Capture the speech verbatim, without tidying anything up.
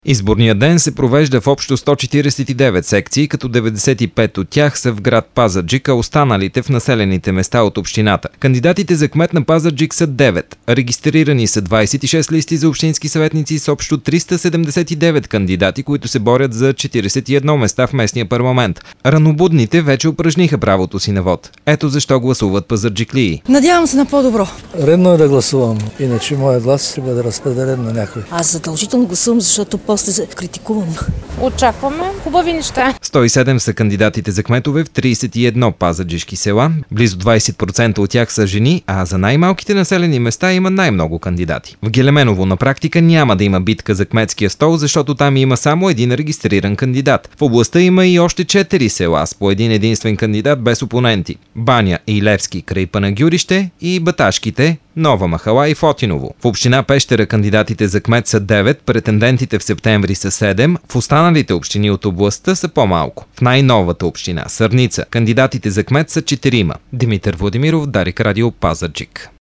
Изборният ден се провежда в общо сто четиридесет и девет секции, като деветдесет и пет от тях са в град Пазарджик, а останалите в населените места от общината. Кандидатите за кмет на Пазарджик са девет. Регистрирани са двадесет и шест листи за общински съветници с общо триста седемдесет и девет кандидати, които се борят за четиридесет и едно места в местния парламент. Ранобудните вече упражниха правото си на вод. Ето защо гласуват пазарджиклии. Надявам се на по-добро. Редно е да гласувам, иначе моят глас ще бъде разпределен на някой. Аз задължително гласувам, защото после се критикувам. Очакваме хубави неща. сто и седем са кандидатите за кметове в тридесет и едно пазарджишки села. Близо двадесет процента от тях са жени, а за най-малките населени места има най-много кандидати. В Гелеменово на практика няма да има битка за кметския стол, защото там има само един регистриран кандидат. В областта има и още четири села с по един единствен кандидат без опоненти. Баня и Левски край Панагюрище и Баташките, Нова махала и Фотиново. В община Пещера кандидатите за кмет са девет, претендентите в септември са седем, в останалите общини от областта са по-малко. В най-новата община Сърница кандидатите за кмет са четирима. Димитър Владимиров, Дарик Радио, Пазарджик.